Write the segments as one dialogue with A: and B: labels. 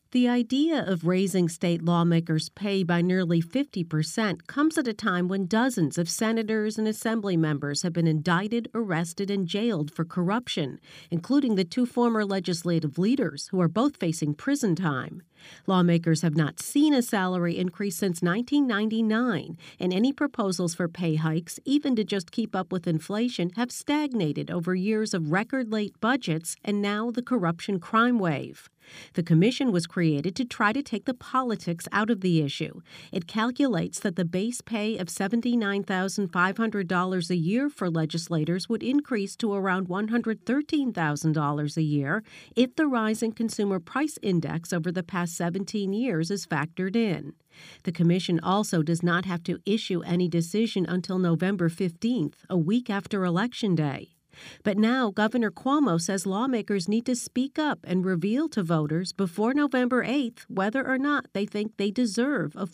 A: The idea of raising state lawmakers' pay by nearly 50% comes at a time when dozens of senators and assembly members have been indicted, arrested, and jailed for corruption, including the two former legislative leaders who are both facing prison time. Lawmakers have not seen a salary increase since 1999, and any proposals for pay hikes, even to just keep up with inflation, have stagnated over years of record-late budgets and now the corruption crime wave. The commission was created to try to take the politics out of the issue. It calculates that the base pay of $79,500 a year for legislators would increase to around $113,000 a year if the rise in consumer price index over the past 17 years is factored in. The commission also does not have to issue any decision until November 15th, a week after Election Day. But now Governor Cuomo says lawmakers need to speak up and reveal to voters before November 8th whether or not they think they deserve a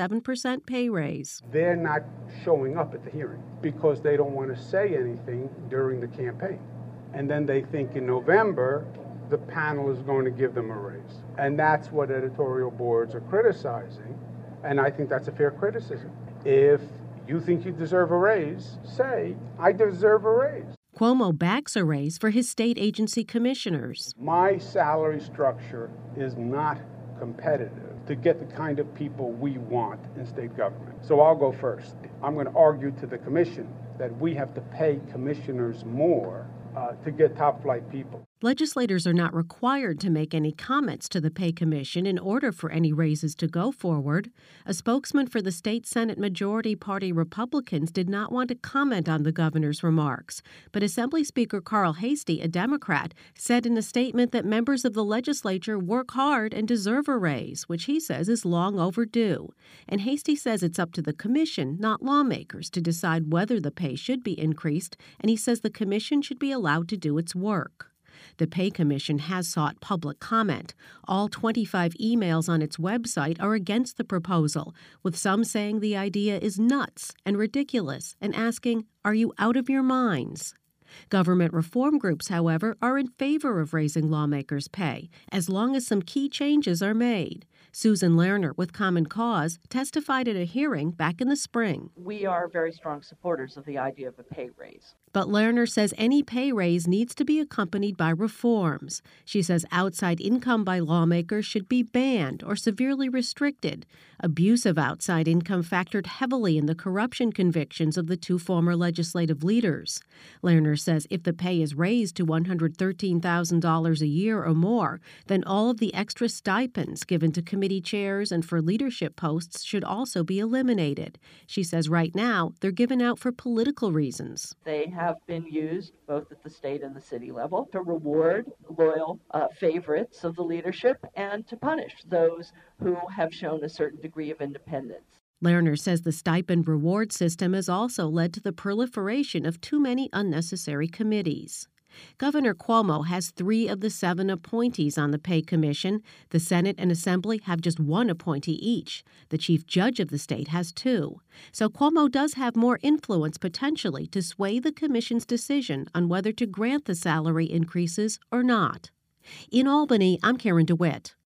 A: 47% pay raise.
B: They're not showing up at the hearing because they don't want to say anything during the campaign. And then they think in November the panel is going to give them a raise. And that's what editorial boards are criticizing. And I think that's a fair criticism. If you think you deserve a raise, say, I deserve a raise.
A: Cuomo backs a raise for his state agency commissioners.
B: My salary structure is not competitive to get the kind of people we want in state government. So I'll go first. I'm going to argue to the commission that we have to pay commissioners more to get top-flight people.
A: Legislators are not required to make any comments to the Pay Commission in order for any raises to go forward. A spokesman for the state Senate Majority Party Republicans did not want to comment on the governor's remarks, but Assembly Speaker Carl Heastie, a Democrat, said in a statement that members of the legislature work hard and deserve a raise, which he says is long overdue. And Heastie says it's up to the commission, not lawmakers, to decide whether the pay should be increased, and he says the commission should be allowed to do its work. The Pay Commission has sought public comment. All 25 emails on its website are against the proposal, with some saying the idea is nuts and ridiculous and asking, "Are you out of your minds?" Government reform groups, however, are in favor of raising lawmakers' pay, as long as some key changes are made. Susan Lerner with Common Cause testified at a hearing back in the spring.
C: We are very strong supporters of the idea of a pay raise.
A: But Lerner says any pay raise needs to be accompanied by reforms. She says outside income by lawmakers should be banned or severely restricted. Abuse of outside income factored heavily in the corruption convictions of the two former legislative leaders. Lerner says if the pay is raised to $113,000 a year or more, then all of the extra stipends given to committee chairs and for leadership posts should also be eliminated. She says right now they're given out for political reasons.
C: They have been used both at the state and the city level to reward loyal favorites of the leadership and to punish those who have shown a certain degree of independence.
A: Lerner says the stipend reward system has also led to the proliferation of too many unnecessary committees. Governor Cuomo has 3 of the 7 appointees on the Pay Commission. The Senate and Assembly have just 1 appointee each. The chief judge of the state has 2. So Cuomo does have more influence potentially to sway the commission's decision on whether to grant the salary increases or not. In Albany, I'm Karen DeWitt.